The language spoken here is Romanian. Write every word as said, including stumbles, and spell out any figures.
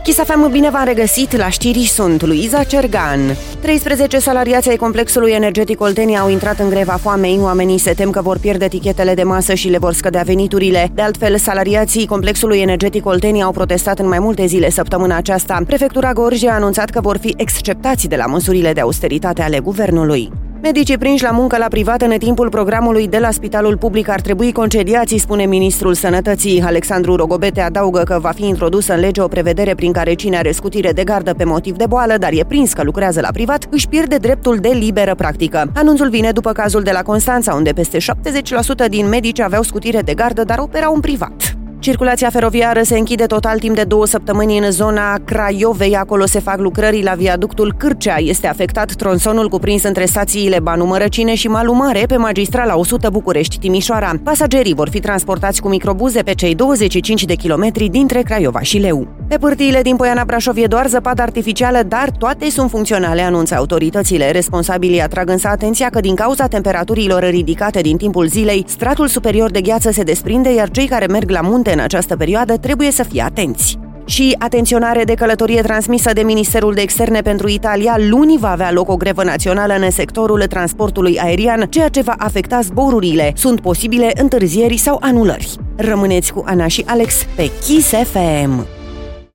Kiss F M, bine v-am regăsit, la știri sunt Luiza Cergan. treisprezece salariați ai complexului energetic Oltenia au intrat în greva foamei. Oamenii se tem că vor pierde tichetele de masă și le vor scădea veniturile. De altfel, salariații complexului energetic Oltenia au protestat în mai multe zile săptămâna aceasta. Prefectura Gorj a anunțat că vor fi exceptați de la măsurile de austeritate ale guvernului. Medicii prinși la muncă la privat în timpul programului de la Spitalul Public ar trebui concediați, spune ministrul Sănătății. Alexandru Rogobete adaugă că va fi introdusă în lege o prevedere prin care cine are scutire de gardă pe motiv de boală, dar e prins că lucrează la privat, își pierde dreptul de liberă practică. Anunțul vine după cazul de la Constanța, unde peste șaptezeci la sută din medici aveau scutire de gardă, dar operau în privat. Circulația feroviară se închide total timp de două săptămâni în zona Craiovei. Acolo se fac lucrări la viaductul Cârcea. Este afectat tronsonul cuprins între stațiile Banu Mărăcine și Malu Mare pe magistrala o sută București-Timișoara. Pasagerii vor fi transportați cu microbuze pe cei douăzeci și cinci de kilometri dintre Craiova și Leu. Pe pârtiile din Poiana Brașov e doar zăpadă artificială, dar toate sunt funcționale, anunță autoritățile. Responsabilii atrag însă atenția că din cauza temperaturilor ridicate din timpul zilei, stratul superior de gheață se desprinde, iar cei care merg la munte în această perioadă trebuie să fie atenți. Și atenționare de călătorie transmisă de Ministerul de Externe pentru Italia. Luni va avea loc o grevă națională în sectorul transportului aerian, ceea ce va afecta zborurile. Sunt posibile întârzieri sau anulări. Rămâneți cu Ana și Alex pe Kiss F M.